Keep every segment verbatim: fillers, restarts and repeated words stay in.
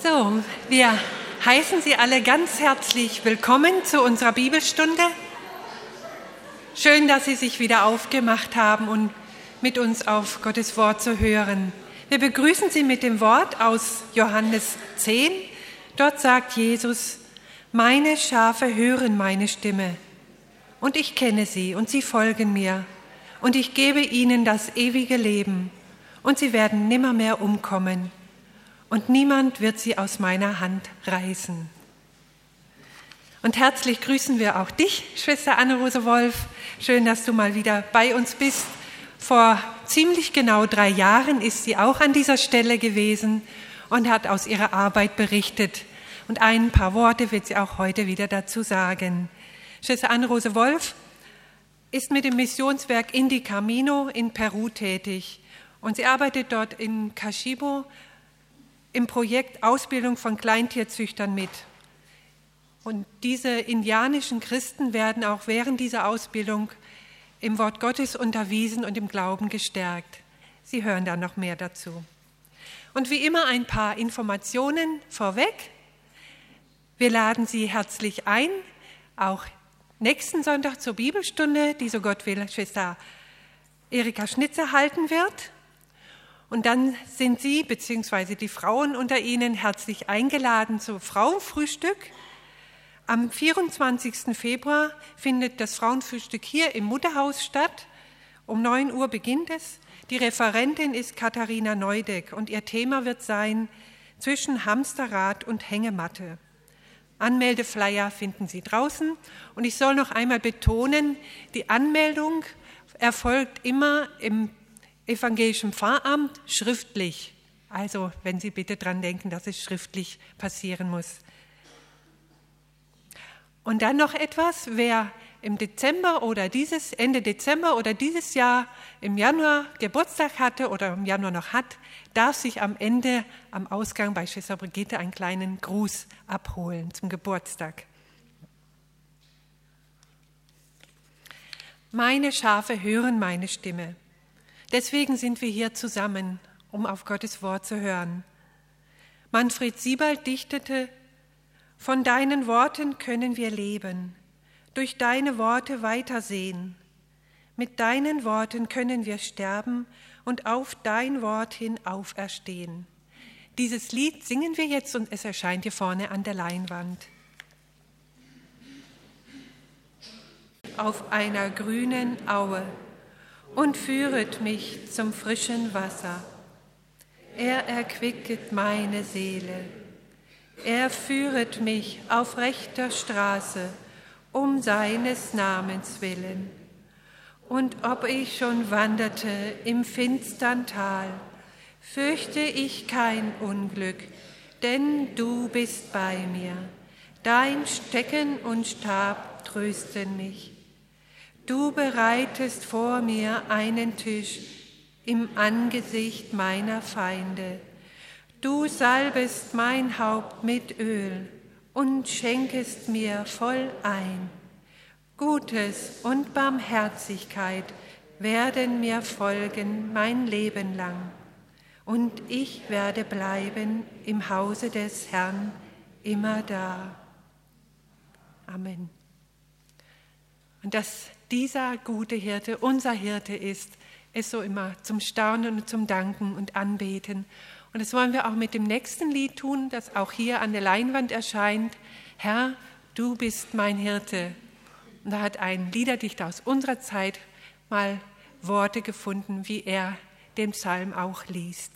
So, wir heißen Sie alle ganz herzlich willkommen zu unserer Bibelstunde. Schön, dass Sie sich wieder aufgemacht haben und mit uns auf Gottes Wort zu hören. Wir begrüßen Sie mit dem Wort aus Johannes zehn. Dort sagt Jesus: Meine Schafe hören meine Stimme, und ich kenne sie, und sie folgen mir, und ich gebe ihnen das ewige Leben, und sie werden nimmermehr umkommen, und niemand wird sie aus meiner Hand reißen. Und herzlich grüßen wir auch dich, Schwester Anne-Rose Wolf. Schön, dass du mal wieder bei uns bist. Vor ziemlich genau drei Jahren ist sie auch an dieser Stelle gewesen und hat aus ihrer Arbeit berichtet. Und ein paar Worte wird sie auch heute wieder dazu sagen. Schwester Anne-Rose Wolf ist mit dem Missionswerk Indi Camino in Peru tätig. Und sie arbeitet dort in Kashibo im Projekt Ausbildung von Kleintierzüchtern mit. Und diese indianischen Christen werden auch während dieser Ausbildung im Wort Gottes unterwiesen und im Glauben gestärkt. Sie hören da noch mehr dazu. Und wie immer ein paar Informationen vorweg. Wir laden Sie herzlich ein, auch nächsten Sonntag zur Bibelstunde, die, so Gott will, Schwester Erika Schnitzer halten wird. Und dann sind Sie bzw. die Frauen unter Ihnen herzlich eingeladen zum Frauenfrühstück. Am vierundzwanzigsten Februar findet das Frauenfrühstück hier im Mutterhaus statt. Um neun Uhr beginnt es. Die Referentin ist Katharina Neudeck und ihr Thema wird sein: zwischen Hamsterrad und Hängematte. Anmeldeflyer finden Sie draußen. Und ich soll noch einmal betonen, die Anmeldung erfolgt immer im evangelischen Pfarramt schriftlich. Also, wenn Sie bitte dran denken, dass es schriftlich passieren muss. Und dann noch etwas: Wer im Dezember oder dieses Ende Dezember oder dieses Jahr im Januar Geburtstag hatte oder im Januar noch hat, darf sich am Ende, am Ausgang bei Schwester Brigitte einen kleinen Gruß abholen zum Geburtstag. Meine Schafe hören meine Stimme. Deswegen sind wir hier zusammen, um auf Gottes Wort zu hören. Manfred Siebald dichtete: Von deinen Worten können wir leben, durch deine Worte weitersehen. Mit deinen Worten können wir sterben und auf dein Wort hin auferstehen. Dieses Lied singen wir jetzt und es erscheint hier vorne an der Leinwand. Auf einer grünen Aue und führet mich zum frischen Wasser. Er erquicket meine Seele. Er führet mich auf rechter Straße, um seines Namens willen. Und ob ich schon wanderte im finstern Tal, fürchte ich kein Unglück, denn du bist bei mir. Dein Stecken und Stab trösten mich. Du bereitest vor mir einen Tisch im Angesicht meiner Feinde. Du salbest mein Haupt mit Öl und schenkest mir voll ein. Gutes und Barmherzigkeit werden mir folgen mein Leben lang, und ich werde bleiben im Hause des Herrn immer da. Amen. Und dass dieser gute Hirte unser Hirte ist, ist so immer zum Staunen und zum Danken und Anbeten. Und das wollen wir auch mit dem nächsten Lied tun, das auch hier an der Leinwand erscheint. Herr, du bist mein Hirte. Und da hat ein Liederdichter aus unserer Zeit mal Worte gefunden, wie er den Psalm auch liest.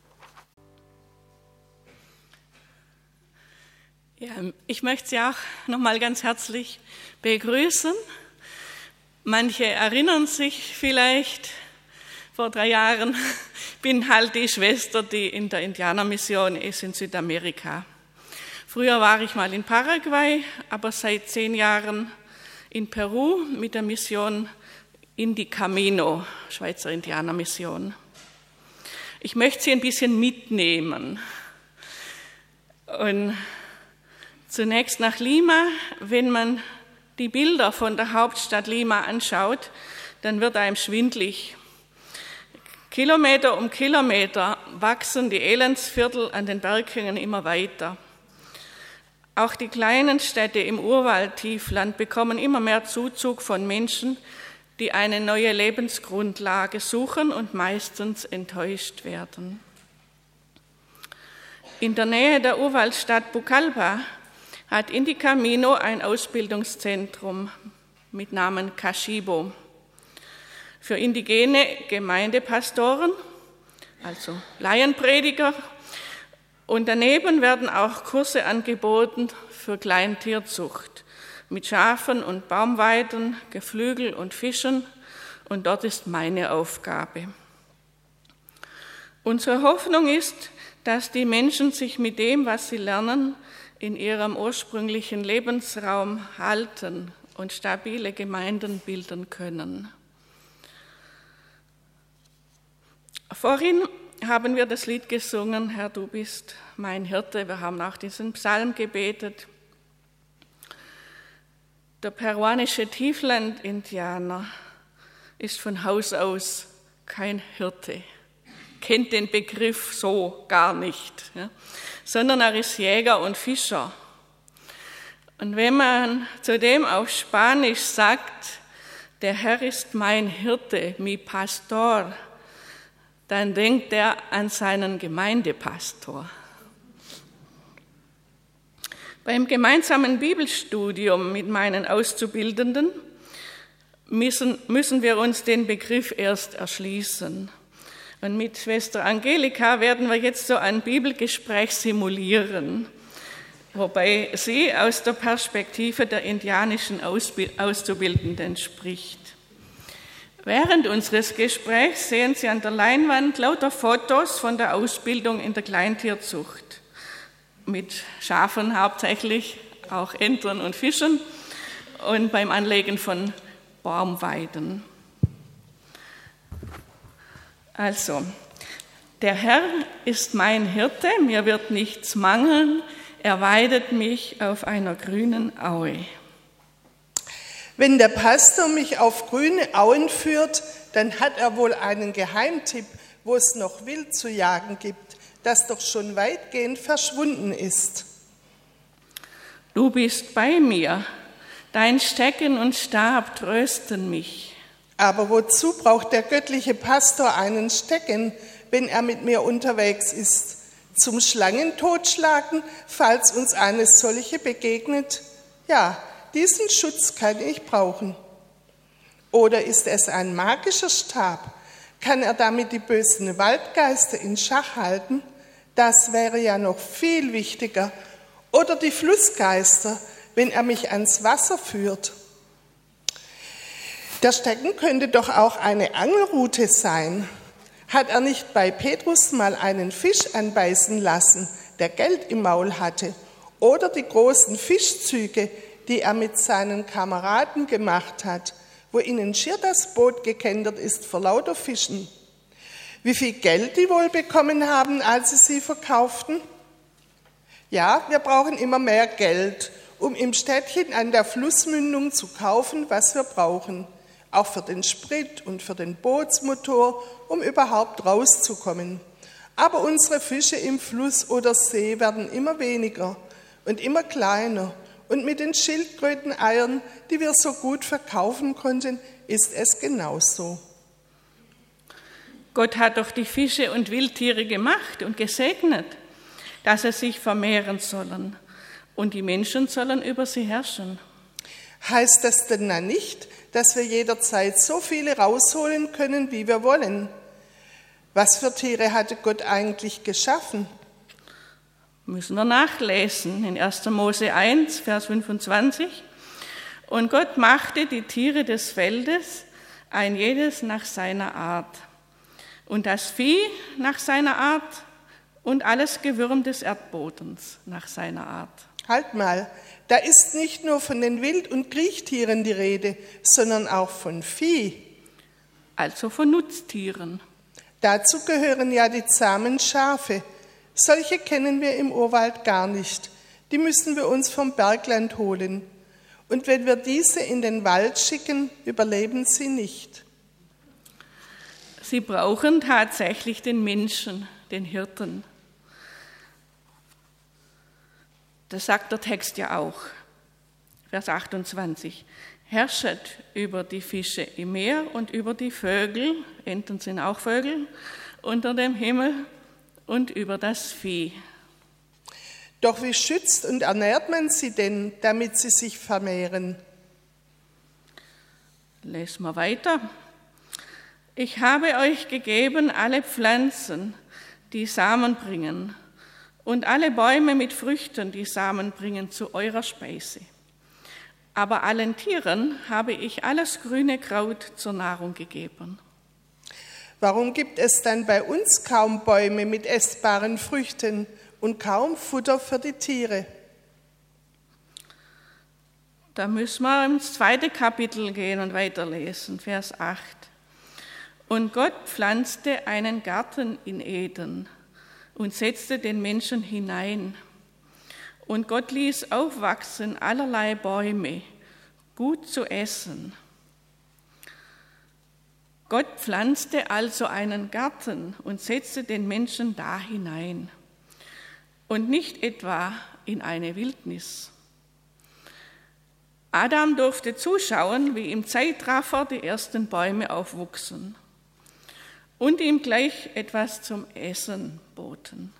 Ja, ich möchte Sie auch noch mal ganz herzlich begrüßen. Manche erinnern sich vielleicht, vor drei Jahren bin halt die Schwester, die in der Indianermission ist in Südamerika. Früher war ich mal in Paraguay, aber seit zehn Jahren in Peru mit der Mission Indi Camino, Schweizer Indianermission. Ich möchte Sie ein bisschen mitnehmen. Und zunächst nach Lima. Wenn man die Bilder von der Hauptstadt Lima anschaut, dann wird einem schwindlig. Kilometer um Kilometer wachsen die Elendsviertel an den Berghängen immer weiter. Auch die kleinen Städte im Urwaldtiefland bekommen immer mehr Zuzug von Menschen, die eine neue Lebensgrundlage suchen und meistens enttäuscht werden. In der Nähe der Urwaldstadt Pucallpa hat Inti Camino ein Ausbildungszentrum mit Namen Kashibo für indigene Gemeindepastoren, also Laienprediger. Und daneben werden auch Kurse angeboten für Kleintierzucht mit Schafen und Baumweiden, Geflügel und Fischen. Und dort ist meine Aufgabe. Unsere Hoffnung ist, dass die Menschen sich mit dem, was sie lernen, in ihrem ursprünglichen Lebensraum halten und stabile Gemeinden bilden können. Vorhin haben wir das Lied gesungen, Herr, du bist mein Hirte. Wir haben auch diesen Psalm gebetet. Der peruanische Tiefland-Indianer ist von Haus aus kein Hirte, kennt den Begriff so gar nicht, ja, sondern er ist Jäger und Fischer. Und wenn man zudem auf Spanisch sagt, der Herr ist mein Hirte, mi pastor, dann denkt er an seinen Gemeindepastor. Beim gemeinsamen Bibelstudium mit meinen Auszubildenden müssen, müssen wir uns den Begriff erst erschließen. Und mit Schwester Angelika werden wir jetzt so ein Bibelgespräch simulieren, wobei sie aus der Perspektive der indianischen Auszubildenden spricht. Während unseres Gesprächs sehen Sie an der Leinwand lauter Fotos von der Ausbildung in der Kleintierzucht. Mit Schafen hauptsächlich, auch Entern und Fischen und beim Anlegen von Baumweiden. Also, der Herr ist mein Hirte, mir wird nichts mangeln, er weidet mich auf einer grünen Aue. Wenn der Pastor mich auf grüne Auen führt, dann hat er wohl einen Geheimtipp, wo es noch Wild zu jagen gibt, das doch schon weitgehend verschwunden ist. Du bist bei mir, dein Stecken und Stab trösten mich. Aber wozu braucht der göttliche Pastor einen Stecken, wenn er mit mir unterwegs ist? Zum Schlangen totschlagen, falls uns eine solche begegnet? Ja, diesen Schutz kann ich brauchen. Oder ist es ein magischer Stab? Kann er damit die bösen Waldgeister in Schach halten? Das wäre ja noch viel wichtiger. Oder die Flussgeister, wenn er mich ans Wasser führt. Der Stecken könnte doch auch eine Angelrute sein. Hat er nicht bei Petrus mal einen Fisch anbeißen lassen, der Geld im Maul hatte? Oder die großen Fischzüge, die er mit seinen Kameraden gemacht hat, wo ihnen schier das Boot gekentert ist vor lauter Fischen. Wie viel Geld die wohl bekommen haben, als sie sie verkauften? Ja, wir brauchen immer mehr Geld, um im Städtchen an der Flussmündung zu kaufen, was wir brauchen. Auch für den Sprit und für den Bootsmotor, um überhaupt rauszukommen. Aber unsere Fische im Fluss oder See werden immer weniger und immer kleiner. Und mit den Schildkröteneiern, die wir so gut verkaufen konnten, ist es genauso. Gott hat doch die Fische und Wildtiere gemacht und gesegnet, dass sie sich vermehren sollen. Und die Menschen sollen über sie herrschen. Heißt das denn dann nicht, dass wir jederzeit so viele rausholen können, wie wir wollen? Was für Tiere hatte Gott eigentlich geschaffen? Müssen wir nachlesen in erster Mose eins, Vers fünfundzwanzig. Und Gott machte die Tiere des Feldes, ein jedes nach seiner Art, und das Vieh nach seiner Art und alles Gewürm des Erdbodens nach seiner Art. Halt mal, da ist nicht nur von den Wild- und Kriechtieren die Rede, sondern auch von Vieh. Also von Nutztieren. Dazu gehören ja die zahmen Schafe. Solche kennen wir im Urwald gar nicht. Die müssen wir uns vom Bergland holen. Und wenn wir diese in den Wald schicken, überleben sie nicht. sie brauchen tatsächlich den Menschen, den Hirten. Das sagt der Text ja auch, Vers achtundzwanzig. Herrschet über die Fische im Meer und über die Vögel, Enten sind auch Vögel, unter dem Himmel und über das Vieh. Doch wie schützt und ernährt man sie denn, damit sie sich vermehren? Lesen wir weiter. Ich habe euch gegeben alle Pflanzen, die Samen bringen, und alle Bäume mit Früchten, die Samen bringen, zu eurer Speise. Aber allen Tieren habe ich alles grüne Kraut zur Nahrung gegeben. Warum gibt es dann bei uns kaum Bäume mit essbaren Früchten und kaum Futter für die Tiere? Da müssen wir ins zweite Kapitel gehen und weiterlesen, Vers acht. Und Gott pflanzte einen Garten in Eden und setzte den Menschen hinein. Und Gott ließ aufwachsen allerlei Bäume, gut zu essen. Gott pflanzte also einen Garten und setzte den Menschen da hinein und nicht etwa in eine Wildnis. Adam durfte zuschauen, wie im Zeitraffer die ersten Bäume aufwuchsen und ihm gleich etwas zum Essen boten.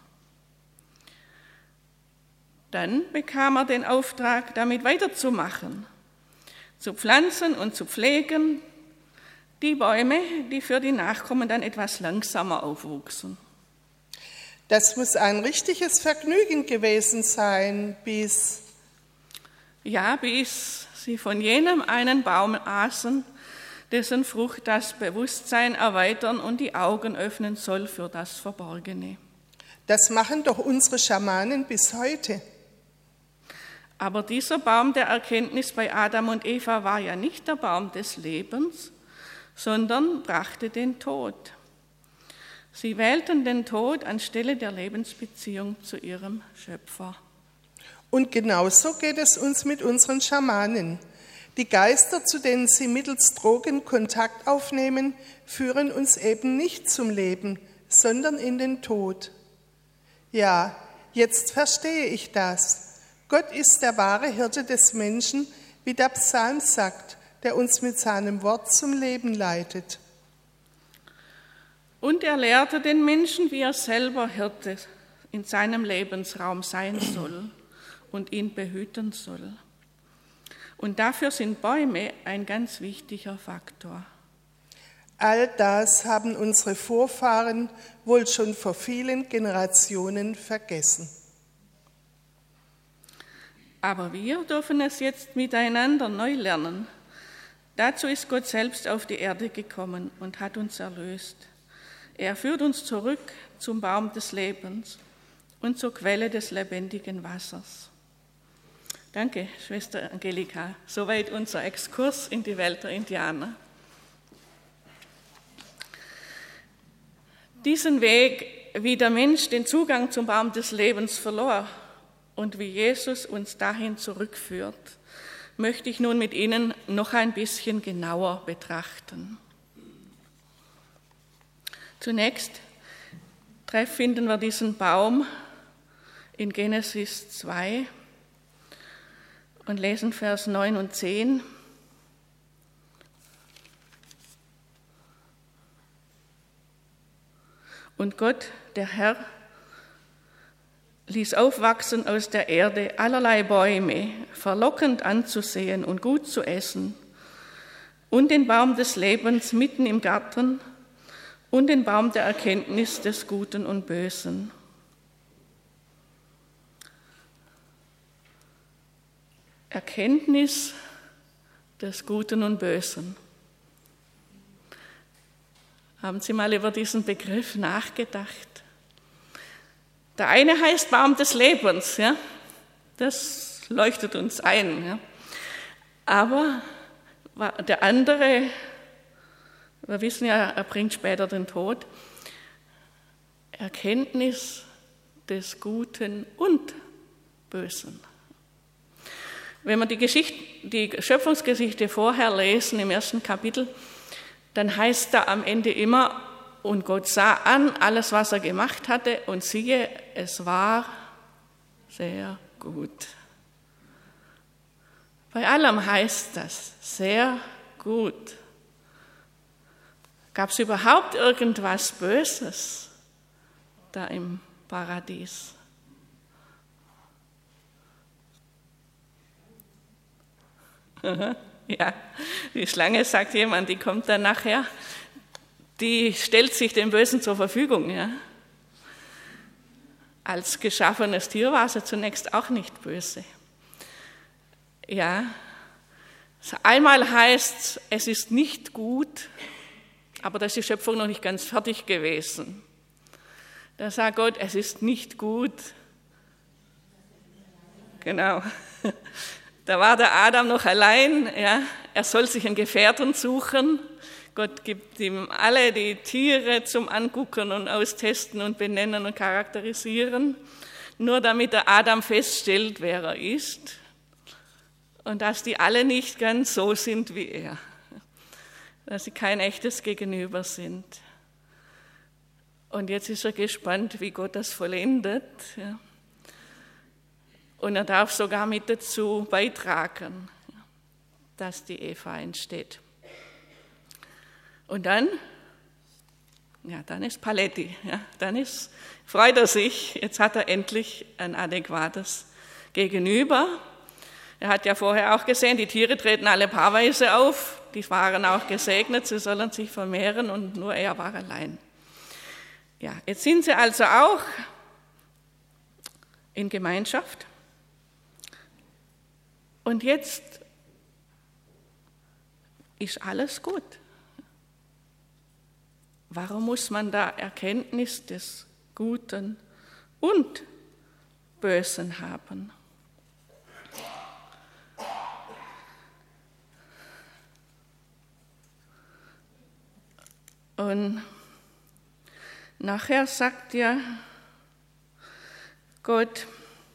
Dann bekam er den Auftrag, damit weiterzumachen, zu pflanzen und zu pflegen, die Bäume, die für die Nachkommen dann etwas langsamer aufwuchsen. Das muss ein richtiges Vergnügen gewesen sein, bis... Ja, bis sie von jenem einen Baum aßen, dessen Frucht das Bewusstsein erweitern und die Augen öffnen soll für das Verborgene. Das machen doch unsere Schamanen bis heute. Aber dieser Baum der Erkenntnis bei Adam und Eva war ja nicht der Baum des Lebens, sondern brachte den Tod. Sie wählten den Tod anstelle der Lebensbeziehung zu ihrem Schöpfer. Und genauso geht es uns mit unseren Schamanen. Die Geister, zu denen sie mittels Drogen Kontakt aufnehmen, führen uns eben nicht zum Leben, sondern in den Tod. Ja, jetzt verstehe ich das. Gott ist der wahre Hirte des Menschen, wie der Psalm sagt, der uns mit seinem Wort zum Leben leitet. Und er lehrte den Menschen, wie er selber Hirte in seinem Lebensraum sein soll und ihn behüten soll. Und dafür sind Bäume ein ganz wichtiger Faktor. All das haben unsere Vorfahren wohl schon vor vielen Generationen vergessen. Aber wir dürfen es jetzt miteinander neu lernen. Dazu ist Gott selbst auf die Erde gekommen und hat uns erlöst. Er führt uns zurück zum Baum des Lebens und zur Quelle des lebendigen Wassers. Danke, Schwester Angelika. Soweit unser Exkurs in die Welt der Indianer. Diesen Weg, wie der Mensch den Zugang zum Baum des Lebens verlor und wie Jesus uns dahin zurückführt, möchte ich nun mit Ihnen noch ein bisschen genauer betrachten. Zunächst finden wir diesen Baum in Genesis zwei und lesen Vers neun und zehn. Und Gott, der Herr, ließ aufwachsen aus der Erde allerlei Bäume, verlockend anzusehen und gut zu essen, und den Baum des Lebens mitten im Garten und den Baum der Erkenntnis des Guten und Bösen. Erkenntnis des Guten und Bösen. Haben Sie mal über diesen Begriff nachgedacht? Der eine heißt Baum des Lebens, ja? Das leuchtet uns ein. Ja? Aber der andere, wir wissen ja, er bringt später den Tod, Erkenntnis des Guten und Bösen. Wenn wir die Geschichte, die Schöpfungsgeschichte vorher lesen, im ersten Kapitel, dann heißt da am Ende immer, Und Gott sah an alles, was er gemacht hatte, und siehe, es war sehr gut. Bei allem heißt das, sehr gut. Gab es überhaupt irgendwas Böses da im Paradies? Ja, die Schlange, sagt jemand, die kommt dann nachher, die stellt sich dem Bösen zur Verfügung. Ja. Als geschaffenes Tier war sie zunächst auch nicht böse. Ja, einmal heißt es ist nicht gut, aber da ist die Schöpfung noch nicht ganz fertig gewesen. Da sagt Gott, es ist nicht gut. Genau. Da war der Adam noch allein, ja. Er soll sich einen Gefährten suchen. Gott gibt ihm alle die Tiere zum Angucken und Austesten und Benennen und Charakterisieren, nur damit der Adam feststellt, wer er ist und dass die alle nicht ganz so sind wie er, dass sie kein echtes Gegenüber sind. Und jetzt ist er gespannt, wie Gott das vollendet. Ja. Und er darf sogar mit dazu beitragen, dass die Eva entsteht. Und dann, ja, dann ist Paletti, ja, dann ist, freut er sich, jetzt hat er endlich ein adäquates Gegenüber. Er hat ja vorher auch gesehen, die Tiere treten alle paarweise auf, die waren auch gesegnet, sie sollen sich vermehren und nur er war allein. Ja, jetzt sind sie also auch in Gemeinschaft. Und jetzt ist alles gut. Warum muss man da Erkenntnis des Guten und Bösen haben? Und nachher sagt ja Gott,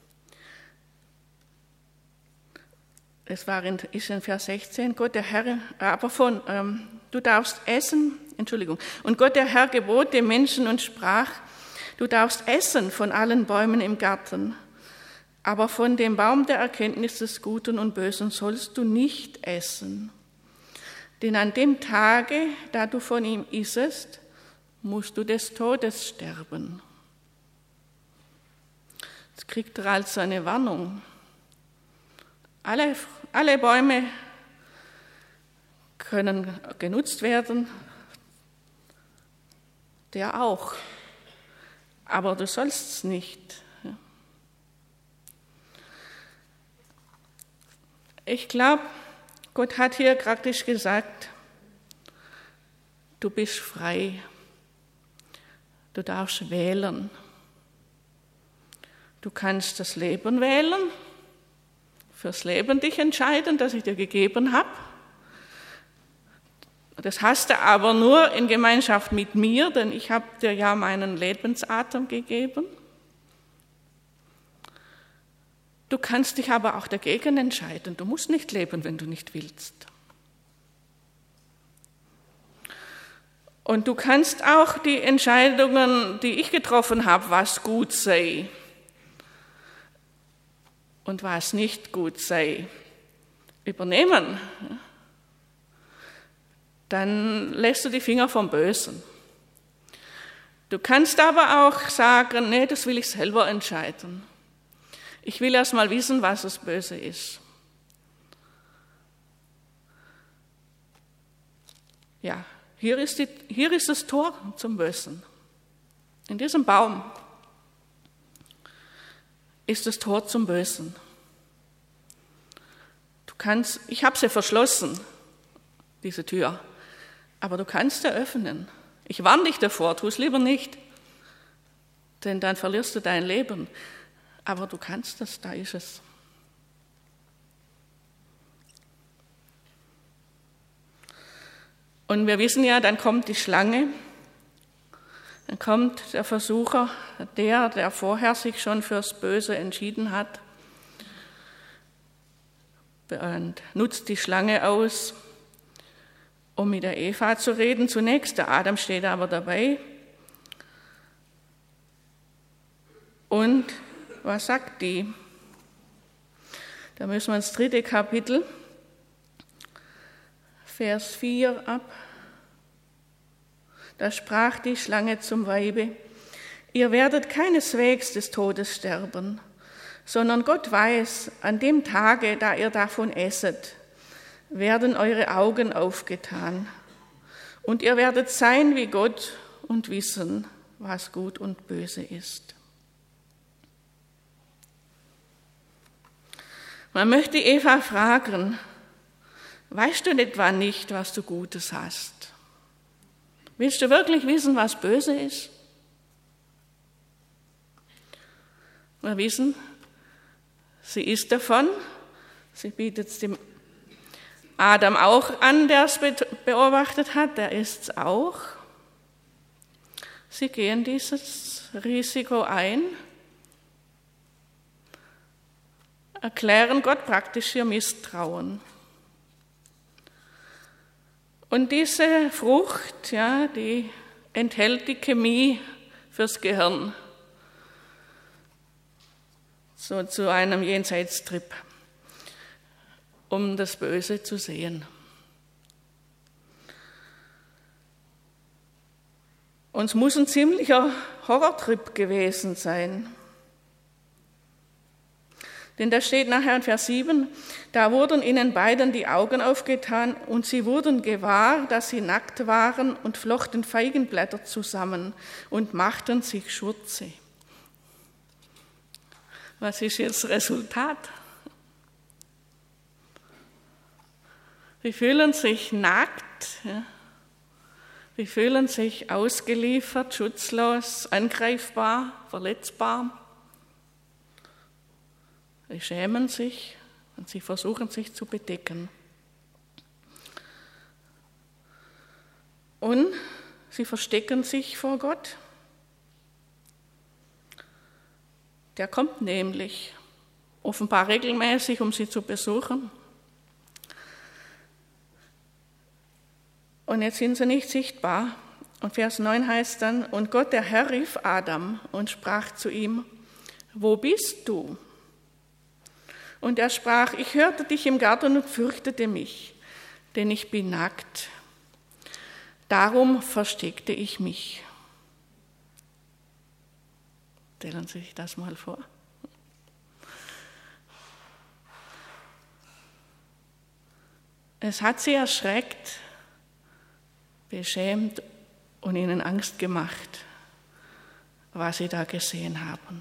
es war in, ist in Vers sechzehn, Gott der Herr, aber von, ähm, du darfst essen, Entschuldigung, und Gott der Herr gebot dem Menschen und sprach, du darfst essen von allen Bäumen im Garten, aber von dem Baum der Erkenntnis des Guten und Bösen sollst du nicht essen. Denn an dem Tage, da du von ihm issest, musst du des Todes sterben. Jetzt kriegt er also eine Warnung. Alle, alle Bäume können genutzt werden, der auch, aber du sollst es nicht. Ich glaube, Gott hat hier praktisch gesagt, du bist frei, du darfst wählen. Du kannst das Leben wählen, fürs Leben dich entscheiden, das ich dir gegeben habe. Das hast du aber nur in Gemeinschaft mit mir, denn ich habe dir ja meinen Lebensatem gegeben. Du kannst dich aber auch dagegen entscheiden. Du musst nicht leben, wenn du nicht willst. Und du kannst auch die Entscheidungen, die ich getroffen habe, was gut sei und was nicht gut sei, übernehmen. Dann lässt du die Finger vom Bösen. Du kannst aber auch sagen, nee, das will ich selber entscheiden. Ich will erst mal wissen, was das Böse ist. Ja, hier ist, die, hier ist das Tor zum Bösen. In diesem Baum ist das Tor zum Bösen. Du kannst, ich habe sie verschlossen, diese Tür, aber du kannst sie öffnen. Ich warne dich davor, tu es lieber nicht, denn dann verlierst du dein Leben. Aber du kannst das, da ist es. Und wir wissen ja, dann kommt die Schlange, dann kommt der Versucher, der, der vorher sich schon fürs Böse entschieden hat, und nutzt die Schlange aus um mit der Eva zu reden zunächst. Der Adam steht aber dabei. Und was sagt die? Da müssen wir ins dritte Kapitel, Vers vier ab. Da sprach die Schlange zum Weibe: Ihr werdet keineswegs des Todes sterben, sondern Gott weiß, an dem Tage, da ihr davon esset, werden eure Augen aufgetan. Und ihr werdet sein wie Gott und wissen, was gut und böse ist. Man möchte Eva fragen: Weißt du etwa nicht, was du Gutes hast? Willst du wirklich wissen, was böse ist? Wir wissen, sie isst davon. Sie bietet es dem Adam auch an, der es beobachtet hat. Der isst es auch. Sie gehen dieses Risiko ein, erklären Gott praktisch ihr Misstrauen. Und diese Frucht, ja, die enthält die Chemie fürs Gehirn, so zu einem Jenseitstrip, um das Böse zu sehen. Und es muss ein ziemlicher Horrortrip gewesen sein. Denn da steht nachher in Vers sieben, da wurden ihnen beiden die Augen aufgetan und sie wurden gewahr, dass sie nackt waren und flochten Feigenblätter zusammen und machten sich Schurze. Was ist jetzt das Resultat? Sie fühlen sich nackt, ja. Sie fühlen sich ausgeliefert, schutzlos, angreifbar, verletzbar. Sie schämen sich und sie versuchen sich zu bedecken. Und sie verstecken sich vor Gott. Der kommt nämlich offenbar regelmäßig, um sie zu besuchen. Und jetzt sind sie nicht sichtbar. Und Vers neun heißt dann: Und Gott, der Herr, rief Adam und sprach zu ihm: Wo bist du? Und er sprach: Ich hörte dich im Garten und fürchtete mich, denn ich bin nackt. Darum versteckte ich mich. Stellen Sie sich das mal vor. Es hat sie erschreckt, beschämt und ihnen Angst gemacht, was sie da gesehen haben.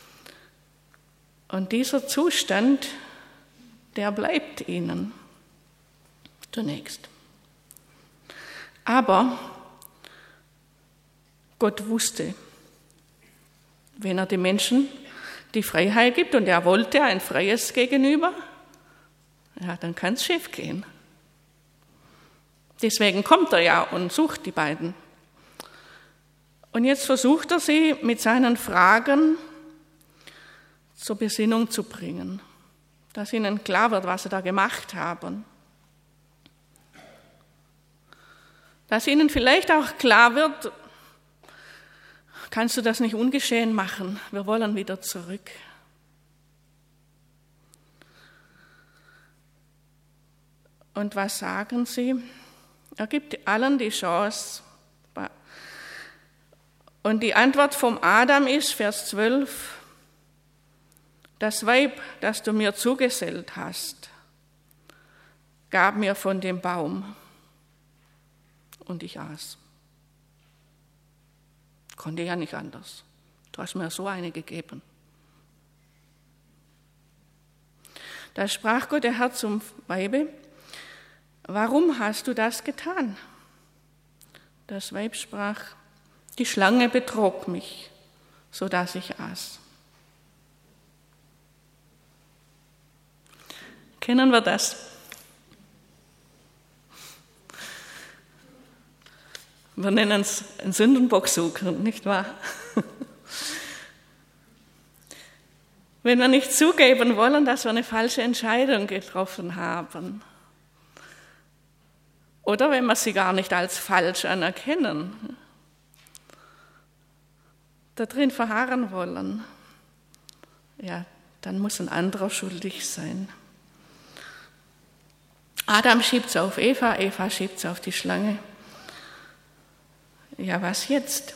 Und dieser Zustand, der bleibt ihnen zunächst. Aber Gott wusste, wenn er den Menschen die Freiheit gibt, und er wollte ein freies Gegenüber, ja, dann kann es schief gehen. Deswegen kommt er ja und sucht die beiden. Und jetzt versucht er sie mit seinen Fragen zur Besinnung zu bringen, dass ihnen klar wird, was sie da gemacht haben. Dass ihnen vielleicht auch klar wird: Kannst du das nicht ungeschehen machen? Wir wollen wieder zurück. Und was sagen sie? Er gibt allen die Chance. Und die Antwort vom Adam ist, Vers zwölf: Das Weib, das du mir zugesellt hast, gab mir von dem Baum und ich aß. Konnte ja nicht anders. Du hast mir so eine gegeben. Da sprach Gott, der Herr, zum Weibe: Warum hast du das getan? Das Weib sprach: Die Schlange betrog mich, so dass ich aß. Kennen wir das? Wir nennen es einen Sündenbock suchen, nicht wahr? Wenn wir nicht zugeben wollen, dass wir eine falsche Entscheidung getroffen haben. oder wenn wir sie gar nicht als falsch anerkennen, da drin verharren wollen, ja, dann muss ein anderer schuldig sein. Adam schiebt es auf Eva, Eva schiebt es auf die Schlange. Ja, was jetzt?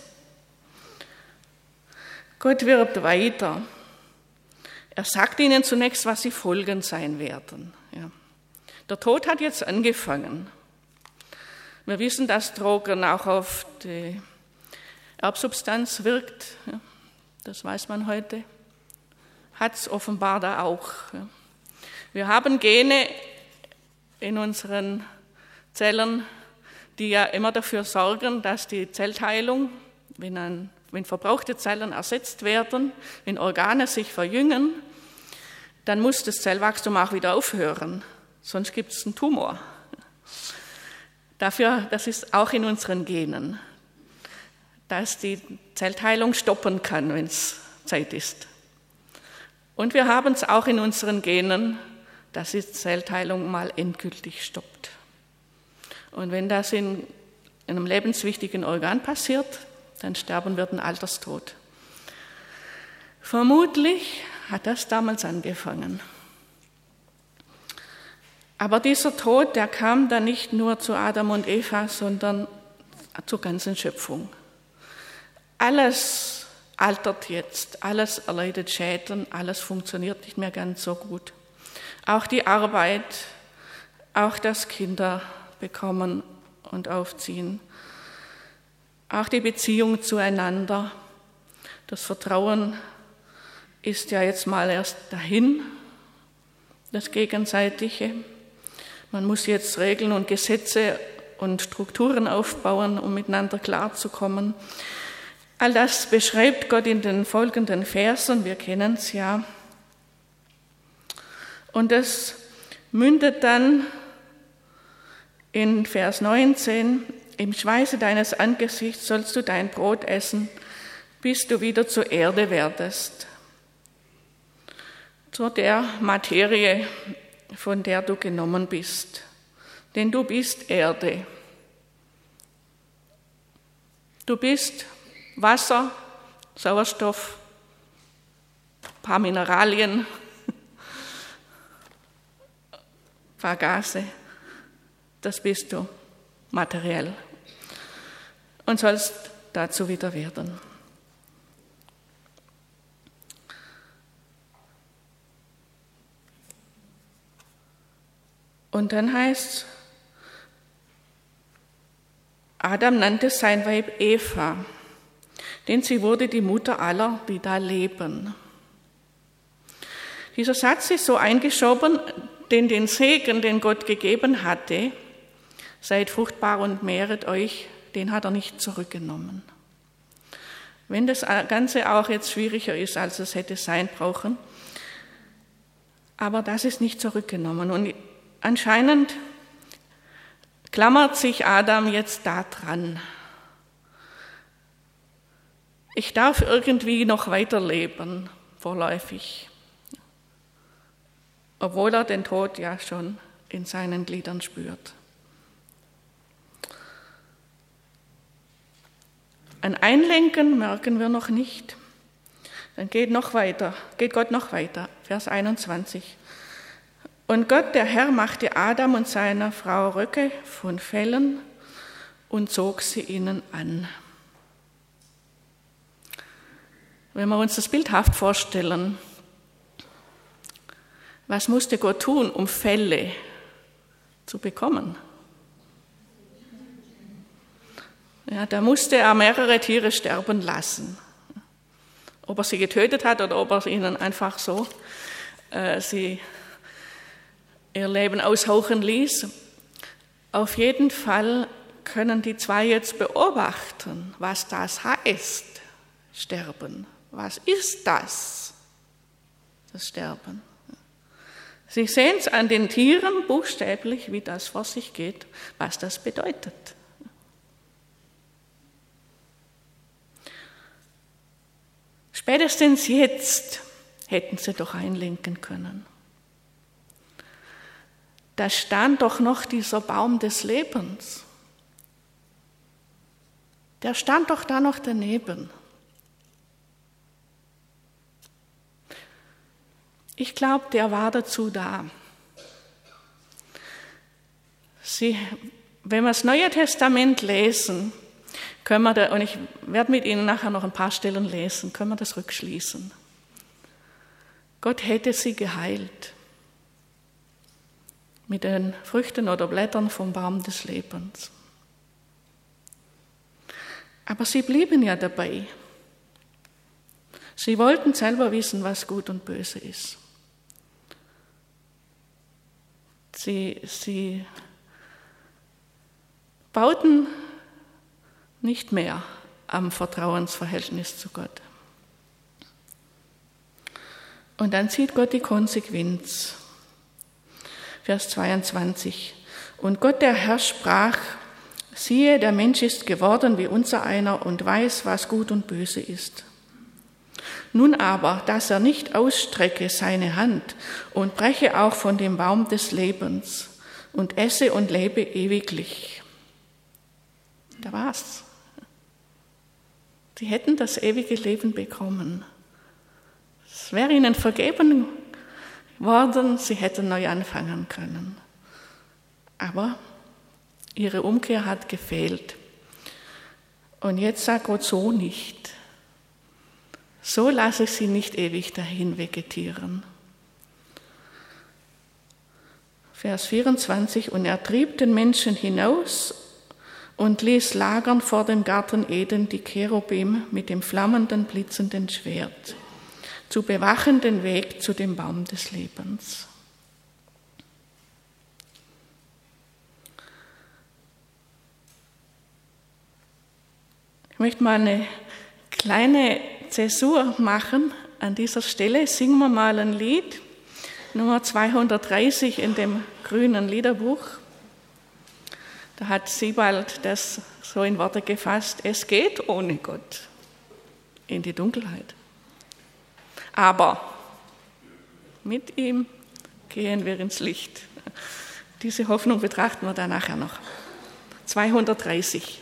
Gott wirbt weiter. Er sagt ihnen zunächst, was die Folgen sein werden. Ja. Der Tod hat jetzt angefangen. Wir wissen, dass Drogen auch auf die Erbsubstanz wirkt. Ja. Das weiß man heute. Hat es offenbar da auch. Ja. Wir haben Gene in unseren Zellen, die ja immer dafür sorgen, dass die Zellteilung, wenn, ein, wenn verbrauchte Zellen ersetzt werden, wenn Organe sich verjüngen, dann muss das Zellwachstum auch wieder aufhören, sonst gibt es einen Tumor. Dafür, das ist auch in unseren Genen, dass die Zellteilung stoppen kann, wenn es Zeit ist. Und wir haben es auch in unseren Genen, dass die Zellteilung mal endgültig stoppt. Und wenn das in einem lebenswichtigen Organ passiert, dann sterben wir den Alterstod. Vermutlich hat das damals angefangen. Aber dieser Tod, der kam dann nicht nur zu Adam und Eva, sondern zur ganzen Schöpfung. Alles altert jetzt, alles erleidet Schäden, alles funktioniert nicht mehr ganz so gut. Auch die Arbeit, auch das Kinder bekommen und aufziehen. Auch die Beziehung zueinander. Das Vertrauen ist ja jetzt mal erst dahin, das Gegenseitige. Man muss jetzt Regeln und Gesetze und Strukturen aufbauen, um miteinander klarzukommen. All das beschreibt Gott in den folgenden Versen, wir kennen es ja. Und das mündet dann in Vers neunzehn, im Schweiße deines Angesichts sollst du dein Brot essen, bis du wieder zur Erde werdest. Zu der Materie, von der du genommen bist. Denn du bist Erde. Du bist Wasser, Sauerstoff, ein paar Mineralien, ein paar Gase. Das bist du, materiell. Und sollst dazu wieder werden. Und dann heißt es, Adam nannte sein Weib Eva, denn sie wurde die Mutter aller, die da leben. Dieser Satz ist so eingeschoben, denn den Segen, den Gott gegeben hatte, seid fruchtbar und mehret euch, den hat er nicht zurückgenommen. Wenn das Ganze auch jetzt schwieriger ist, als es hätte sein brauchen, aber das ist nicht zurückgenommen. Und anscheinend klammert sich Adam jetzt da dran. Ich darf irgendwie noch weiterleben, vorläufig, obwohl er den Tod ja schon in seinen Gliedern spürt. Ein Einlenken merken wir noch nicht. Dann geht noch weiter, geht Gott noch weiter, Vers einundzwanzig. Und Gott, der Herr, machte Adam und seiner Frau Röcke von Fellen und zog sie ihnen an. Wenn wir uns das bildhaft vorstellen, was musste Gott tun, um Felle zu bekommen? Ja, da musste er mehrere Tiere sterben lassen. Ob er sie getötet hat oder ob er ihnen einfach so äh, sie ihr Leben aushauchen ließ. Auf jeden Fall können die zwei jetzt beobachten, was das heißt, sterben. Was ist das, das Sterben? Sie sehen es an den Tieren buchstäblich, wie das vor sich geht, was das bedeutet. Spätestens jetzt hätten sie doch einlenken können. da stand doch noch dieser Baum des Lebens. Der stand doch da noch daneben. Ich glaube, der war dazu da. Sie, wenn wir das Neue Testament lesen, können wir da, und ich werde mit Ihnen nachher noch ein paar Stellen lesen, können wir das rückschließen. Gott hätte sie geheilt mit den Früchten oder Blättern vom Baum des Lebens. Aber sie blieben ja dabei. Sie wollten selber wissen, was gut und böse ist. Sie, sie bauten nicht mehr am Vertrauensverhältnis zu Gott. Und dann sieht Gott die Konsequenz. Vers zweiundzwanzig. Und Gott der Herr sprach, siehe, der Mensch ist geworden wie unser einer und weiß, was gut und böse ist. Nun aber, dass er nicht ausstrecke seine Hand und breche auch von dem Baum des Lebens und esse und lebe ewiglich. Da war's. Sie hätten das ewige Leben bekommen. Es wäre ihnen vergeben worden, sie hätten neu anfangen können. Aber ihre Umkehr hat gefehlt. Und jetzt sagt Gott so nicht. So lasse ich sie nicht ewig dahin vegetieren. Vers vierundzwanzig. Und er trieb den Menschen hinaus und ließ lagern vor dem Garten Eden die Cherubim mit dem flammenden, blitzenden Schwert, zu bewachen den Weg zu dem Baum des Lebens. Ich möchte mal eine kleine Zäsur machen an dieser Stelle. Singen wir mal ein Lied, Nummer zweihundertdreißig in dem grünen Liederbuch. Da hat Siebald das so in Worte gefasst: Es geht ohne Gott in die Dunkelheit. Aber mit ihm gehen wir ins Licht. Diese Hoffnung betrachten wir dann nachher noch. zweihundertdreißig.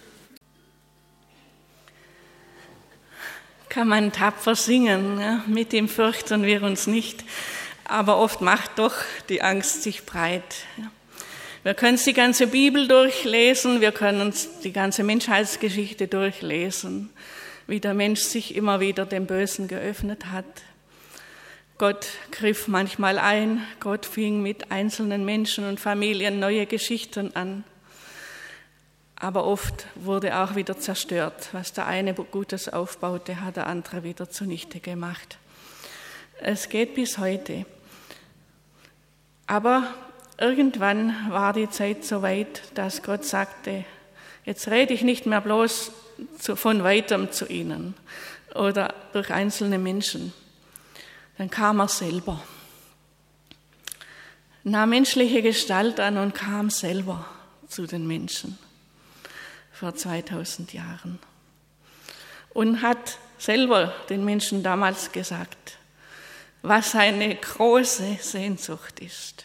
Kann man tapfer singen, ja? Mit ihm fürchten wir uns nicht, aber oft macht doch die Angst sich breit. Ja? Wir können die ganze Bibel durchlesen, wir können uns die ganze Menschheitsgeschichte durchlesen, wie der Mensch sich immer wieder dem Bösen geöffnet hat. Gott griff manchmal ein, Gott fing mit einzelnen Menschen und Familien neue Geschichten an. Aber oft wurde auch wieder zerstört. Was der eine Gutes aufbaute, hat der andere wieder zunichte gemacht. Es geht bis heute. Aber irgendwann war die Zeit so weit, dass Gott sagte, jetzt rede ich nicht mehr bloß von weitem zu ihnen oder durch einzelne Menschen. Dann kam er selber, nahm menschliche Gestalt an und kam selber zu den Menschen vor zweitausend Jahren und hat selber den Menschen damals gesagt, was eine große Sehnsucht ist.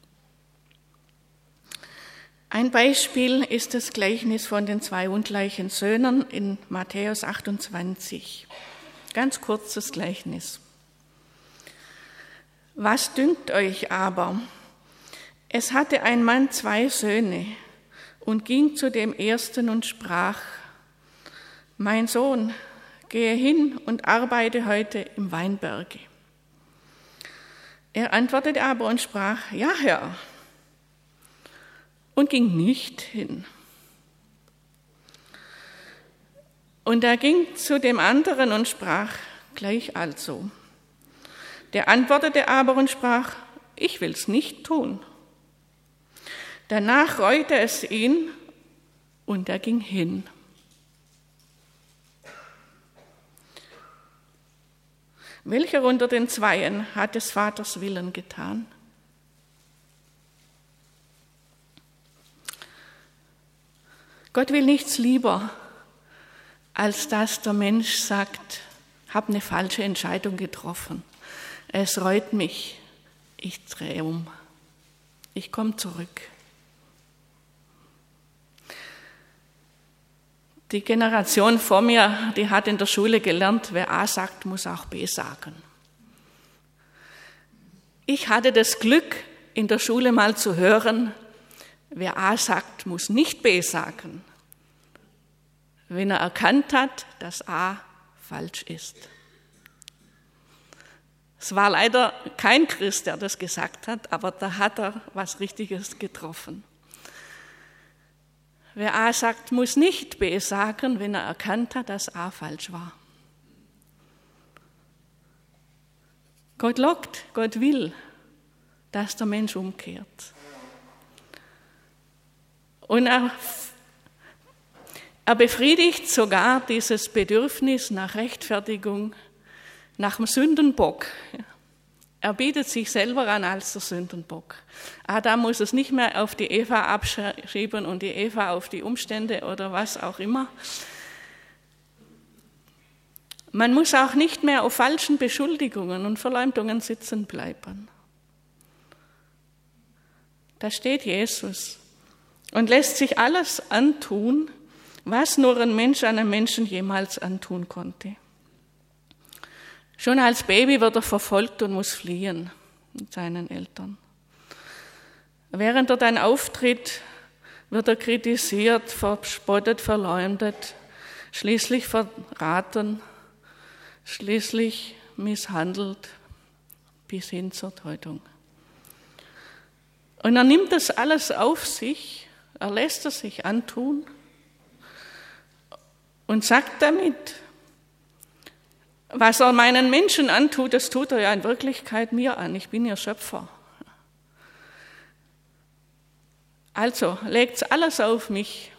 Ein Beispiel ist das Gleichnis von den zwei ungleichen Söhnen in Matthäus achtundzwanzig. Ganz kurzes Gleichnis. Was dünkt euch aber? Es hatte ein Mann zwei Söhne und ging zu dem ersten und sprach, mein Sohn, gehe hin und arbeite heute im Weinberge. Er antwortete aber und sprach, ja, Herr, und ging nicht hin. Und er ging zu dem anderen und sprach, gleich also. Der antwortete aber und sprach, ich will's nicht tun. Danach reute es ihn und er ging hin. Welcher unter den Zweien hat des Vaters Willen getan? Gott will nichts lieber, als dass der Mensch sagt, habe eine falsche Entscheidung getroffen. Es reut mich, ich drehe um. Ich komme zurück. Die Generation vor mir, die hat in der Schule gelernt, wer A sagt, muss auch B sagen. Ich hatte das Glück, in der Schule mal zu hören, wer A sagt, muss nicht B sagen, wenn er erkannt hat, dass A falsch ist. Es war leider kein Christ, der das gesagt hat, aber da hat er was Richtiges getroffen. Wer A sagt, muss nicht B sagen, wenn er erkannt hat, dass A falsch war. Gott lockt, Gott will, dass der Mensch umkehrt. Und er, er befriedigt sogar dieses Bedürfnis nach Rechtfertigung, nach dem Sündenbock. Er bietet sich selber an als der Sündenbock. Adam muss es nicht mehr auf die Eva abschieben und die Eva auf die Umstände oder was auch immer. Man muss auch nicht mehr auf falschen Beschuldigungen und Verleumdungen sitzen bleiben. Da steht Jesus und lässt sich alles antun, was nur ein Mensch einem Menschen jemals antun konnte. Schon als Baby wird er verfolgt und muss fliehen mit seinen Eltern. Während er dann auftritt, wird er kritisiert, verspottet, verleumdet, schließlich verraten, schließlich misshandelt bis hin zur Tötung. Und er nimmt das alles auf sich, er lässt es sich antun und sagt damit, was er meinen Menschen antut, das tut er ja in Wirklichkeit mir an. Ich bin ihr Schöpfer. Also legt alles auf mich.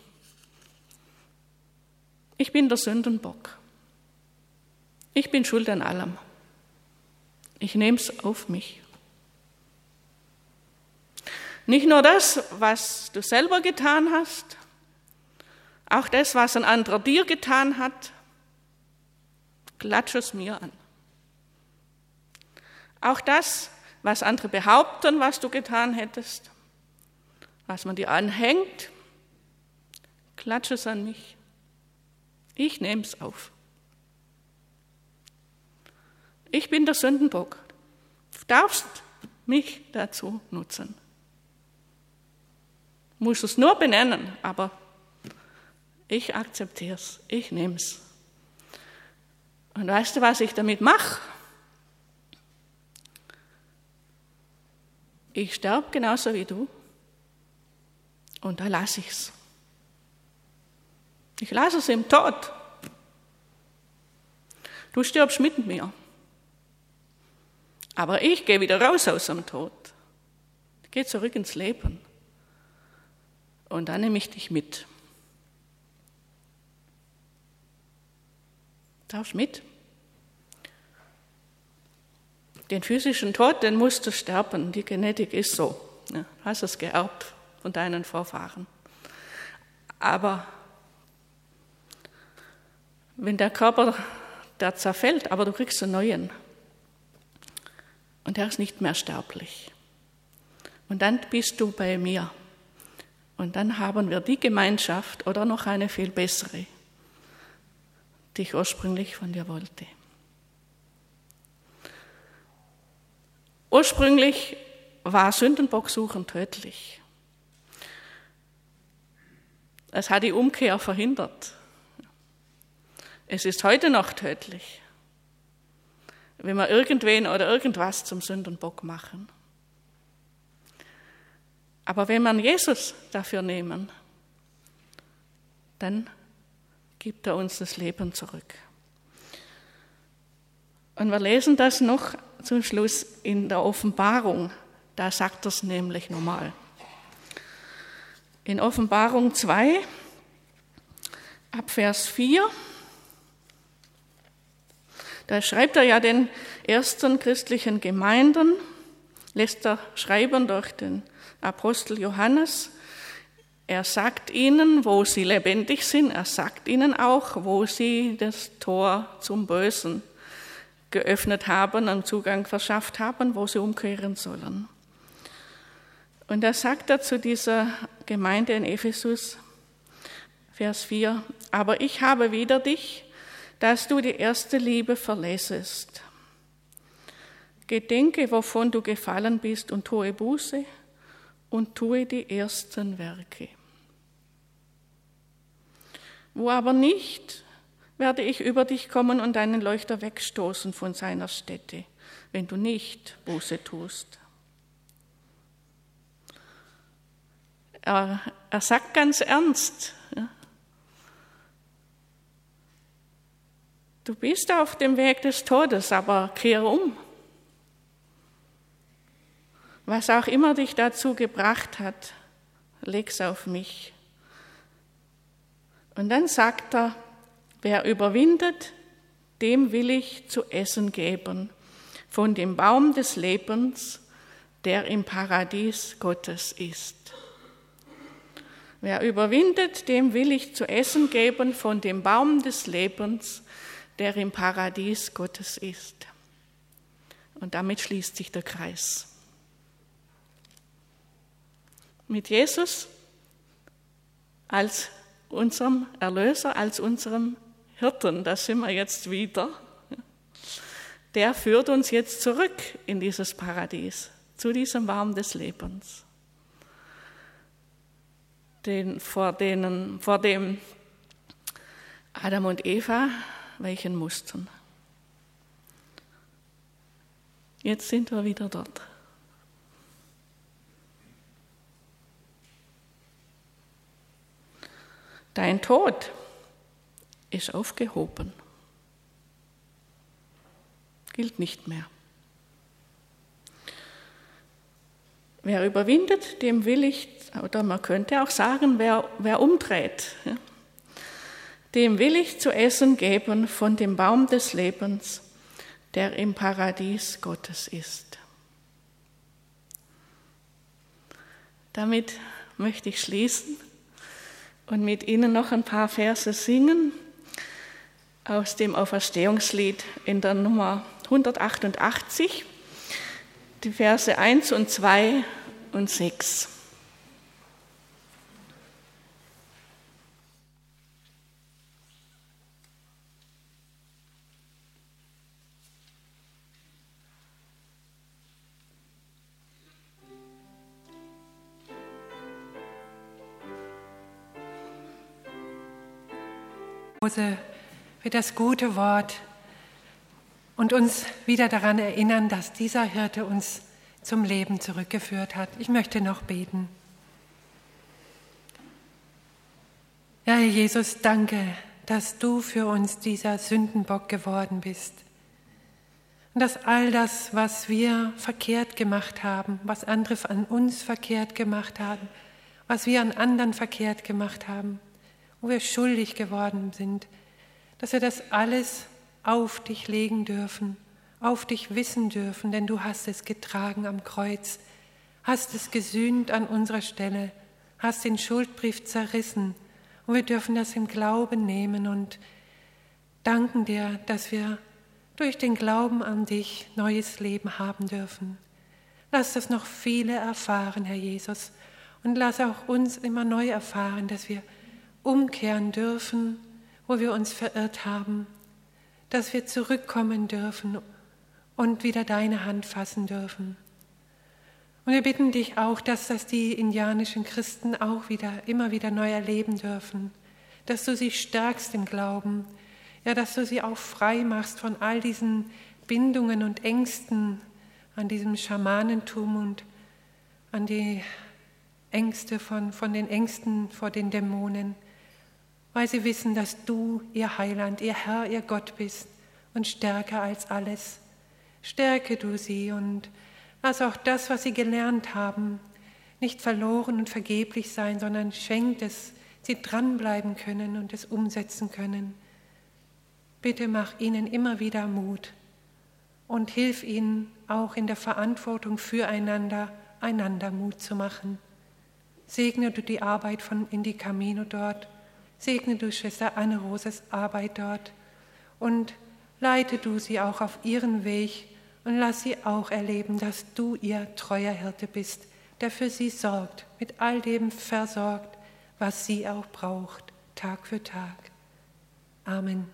Ich bin der Sündenbock. Ich bin schuld an allem. Ich nehme es auf mich. Nicht nur das, was du selber getan hast, auch das, was ein anderer dir getan hat, klatsch es mir an. Auch das, was andere behaupten, was du getan hättest, was man dir anhängt, klatsch es an mich. Ich nehme es auf. Ich bin der Sündenbock. Du darfst mich dazu nutzen. Du musst es nur benennen, aber ich akzeptiere es, ich nehme es. Und weißt du, was ich damit mache? Ich sterbe genauso wie du und da lasse ich es. Ich lasse es im Tod. Du stirbst mit mir. Aber ich gehe wieder raus aus dem Tod. Ich gehe zurück ins Leben. Und dann nehme ich dich mit. Darfst mit? Den physischen Tod, den musst du sterben. Die Genetik ist so. Du hast es geerbt von deinen Vorfahren. Aber wenn der Körper, der zerfällt, aber du kriegst einen neuen. Und der ist nicht mehr sterblich. Und dann bist du bei mir. Und dann haben wir die Gemeinschaft oder noch eine viel bessere, die ich ursprünglich von dir wollte. Ursprünglich war Sündenbocksuchen tödlich. Es hat die Umkehr verhindert. Es ist heute noch tödlich, wenn wir irgendwen oder irgendwas zum Sündenbock machen. Aber wenn wir Jesus dafür nehmen, dann gibt er uns das Leben zurück. Und wir lesen das noch zum Schluss in der Offenbarung. Da sagt er es nämlich nochmal. In Offenbarung zwei, ab Vers vier, da schreibt er ja den ersten christlichen Gemeinden, lässt er schreiben durch den Apostel Johannes. Er sagt ihnen, wo sie lebendig sind, er sagt ihnen auch, wo sie das Tor zum Bösen geöffnet haben, einen Zugang verschafft haben, wo sie umkehren sollen. Und da sagt er zu dieser Gemeinde in Ephesus, Vers vier, aber ich habe wider dich, dass du die erste Liebe verlässest. Gedenke, wovon du gefallen bist, und tue Buße und tue die ersten Werke. Wo aber nicht, werde ich über dich kommen und deinen Leuchter wegstoßen von seiner Stätte, wenn du nicht Buße tust. Er, er sagt ganz ernst, ja, du bist auf dem Weg des Todes, aber kehre um. Was auch immer dich dazu gebracht hat, leg's auf mich. Und dann sagt er, wer überwindet, dem will ich zu essen geben, von dem Baum des Lebens, der im Paradies Gottes ist. Wer überwindet, dem will ich zu essen geben, von dem Baum des Lebens, der im Paradies Gottes ist. Und damit schließt sich der Kreis. Mit Jesus als unserem Erlöser, als unserem Hirten, da sind wir jetzt wieder, der führt uns jetzt zurück in dieses Paradies, zu diesem Baum des Lebens, den, vor, denen, vor dem Adam und Eva weichen mussten. Jetzt sind wir wieder dort. Dein Tod ist aufgehoben, gilt nicht mehr. Wer überwindet, dem will ich, oder man könnte auch sagen, wer, wer umdreht, ja, dem will ich zu essen geben von dem Baum des Lebens, der im Paradies Gottes ist. Damit möchte ich schließen und mit Ihnen noch ein paar Verse singen aus dem Auferstehungslied in der Nummer hundertachtundachtzig, die Verse eins und zwei und sechs. Für das gute Wort und uns wieder daran erinnern, dass dieser Hirte uns zum Leben zurückgeführt hat. Ich möchte noch beten. Ja, Herr Jesus, danke, dass du für uns dieser Sündenbock geworden bist. Und dass all das, was wir verkehrt gemacht haben, was andere an uns verkehrt gemacht haben, was wir an anderen verkehrt gemacht haben, wo wir schuldig geworden sind, dass wir das alles auf dich legen dürfen, auf dich wissen dürfen, denn du hast es getragen am Kreuz, hast es gesühnt an unserer Stelle, hast den Schuldbrief zerrissen und wir dürfen das im Glauben nehmen und danken dir, dass wir durch den Glauben an dich neues Leben haben dürfen. Lass das noch viele erfahren, Herr Jesus, und lass auch uns immer neu erfahren, dass wir umkehren dürfen, wo wir uns verirrt haben, dass wir zurückkommen dürfen und wieder deine Hand fassen dürfen. Und wir bitten dich auch, dass das die indianischen Christen auch wieder, immer wieder neu erleben dürfen, dass du sie stärkst im Glauben, ja, dass du sie auch frei machst von all diesen Bindungen und Ängsten an diesem Schamanentum und an die Ängste von, von den Ängsten vor den Dämonen, weil sie wissen, dass du ihr Heiland, ihr Herr, ihr Gott bist und stärker als alles. Stärke du sie und lass auch das, was sie gelernt haben, nicht verloren und vergeblich sein, sondern schenk, dass sie dranbleiben können und es umsetzen können. Bitte mach ihnen immer wieder Mut und hilf ihnen auch in der Verantwortung füreinander, einander Mut zu machen. Segne du die Arbeit von Indi Camino dort, segne du Schwester Anne-Roses Arbeit dort und leite du sie auch auf ihren Weg und lass sie auch erleben, dass du ihr treuer Hirte bist, der für sie sorgt, mit all dem versorgt, was sie auch braucht, Tag für Tag. Amen.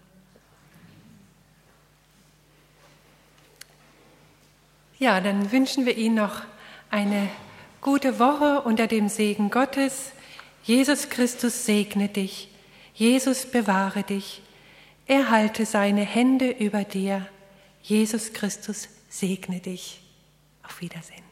Ja, dann wünschen wir Ihnen noch eine gute Woche unter dem Segen Gottes. Jesus Christus segne dich. Jesus bewahre dich. Er halte seine Hände über dir. Jesus Christus segne dich. Auf Wiedersehen.